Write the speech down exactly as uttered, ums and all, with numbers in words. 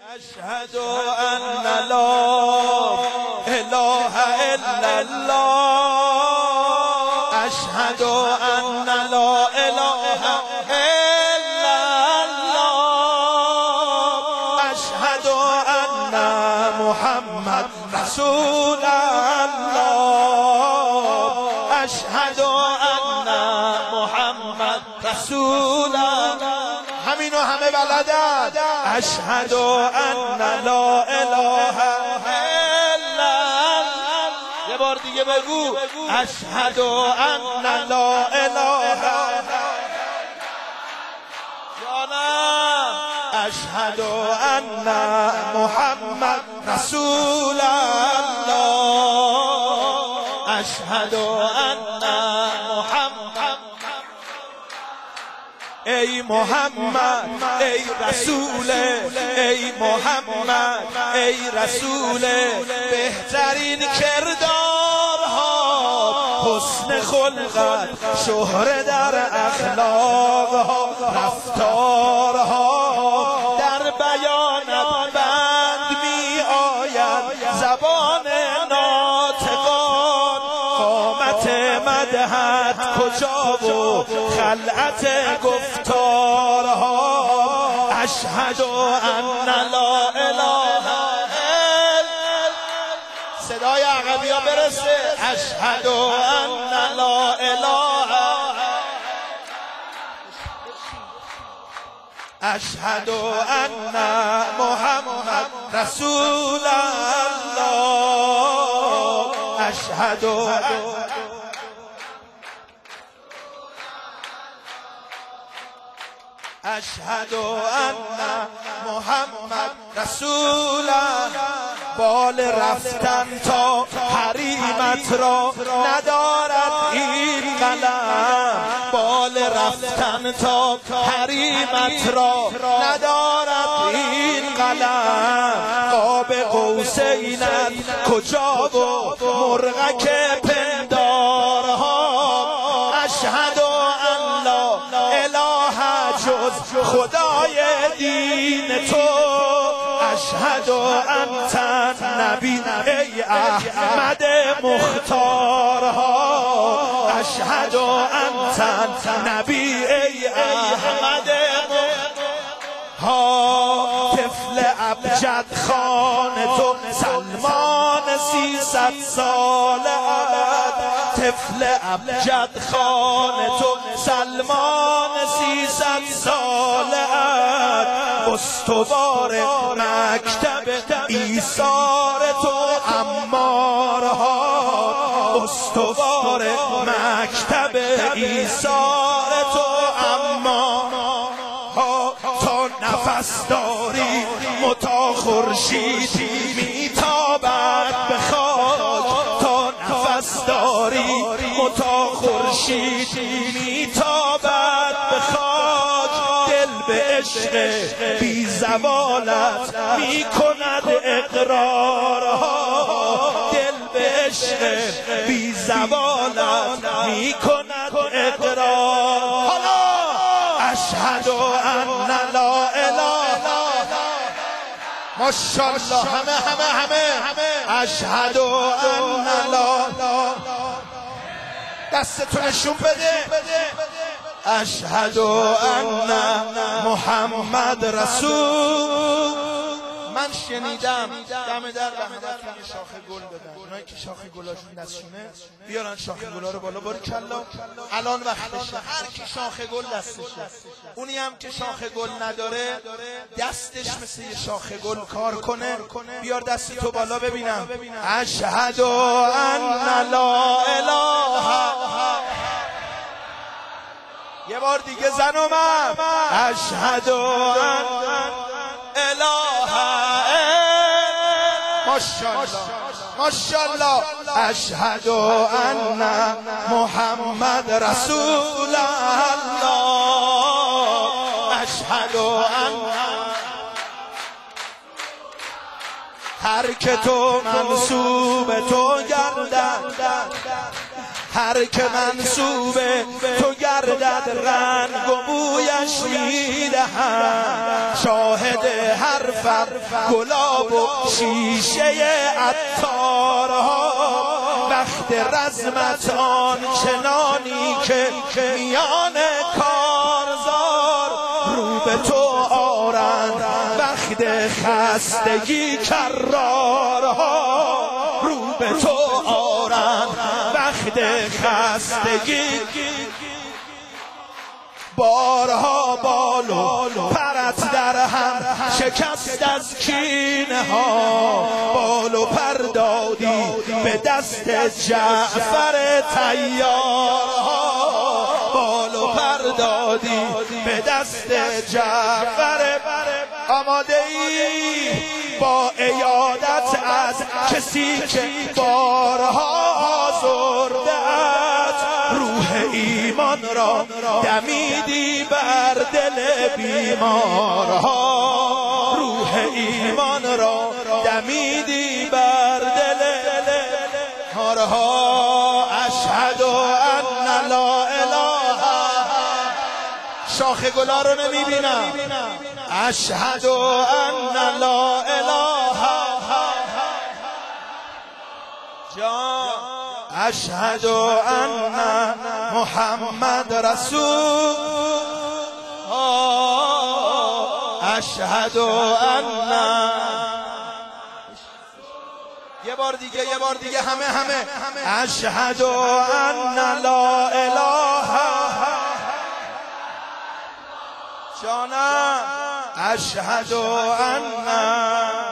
أشهد أن لا إله إلا الله أشهد أن لا إله إلا الله أشهد أن محمد رسول الله أشهد أن محمد رسول الله همینو همه بلدن اشهد ان لا اله الا الله یه بار دیگه بگو اشهد ان لا اله جانم اشهد ان محمد رسول الله اشهد ان محمد ای محمد ای رسول ای محمد ای رسول بهترین کردارها حسن خلقت شهره در اخلاقها رفتارها در بیانت بند می آید زبان ناطقان قامت مدحت کجا و خلعت گفتارها اشهد ان لا اله الا صدای عقبیا برسه اشهد ان لا اله اشهد ان محمد رسول الله اشهد اشهد ان محمد رسول بال رفتن تا حریمت را ندارد این قلم بال رفتن تا حریمت را ندارد این قلم قاب قوسینت کجا و مرغک پندارها اشهد ان لا اله جز خدای دین تو اشهد انت نبی ای احمد مختارها اشهد انت نبی ای احمد ها طفل ابجد خان تو سلمان سیصد ساله طفل ابجد خان تو سلمان سیصد ساله استوار مکتب ایثار تو عمارها استوار مکتب ایثار تو عمارها تا نفس داری متا خورشیدی میتابد به خاک تا نفس داری متا خورشیدی میتابد به خاک دل به عشق بی زوالت می کند اقرارها دل به عشق بی زوالت می کند اقرار حالا اشهد ان لا اله ماشاءالله همه همه همه اشهد ان لا دستتو نشون بده اشهد ان محمد رسول من شنیدم دم در رحمتتون یه شاخه گل بدن اونایی که شاخه گلاشون دستشونه بیارن شاخه گلا رو بالا باریکلا الان وقتشه هر کی شاخه گل دستشه اونی هم که شاخه گل نداره دستش مثل یه شاخه گل کار کنه بیار دست تو بالا ببینم اشهد ان لا اله یه بار دیگه زن و من اشهد ان اله ماشاءالله ماشاءالله اشهد ان محمد رسول الله اشهد ان هر که تو منصوب تو گردد هر که منصوبه تو گردد رنگ و بویش میدهم شاهد حرفم گلاب و شیشه عطارها وقت رزمت آن چنانی که میان کارزار رو به تو آرند وقت خستگی کرارها رو به تو آرند وقت خستگی بارها بالو پرت در هم شکست از کینه ها بالو پر دادی به دست جعفر طیارها بالو پر دادی به دست جعفر آماده ای با عیادت از کسی که بارها آزرده است روح ایمان را دمیدی بر دل بیمارها روح ایمان را دمیدی بر دل هارها اشهد ان لا اله شاخ گلا رو نمیبینم اشهد ان لا اله جان اشهد ان محمد رسول اشهد ان یه بار دیگه یه بار دیگه همه همه اشهد ان لا اله جانم اشهد ان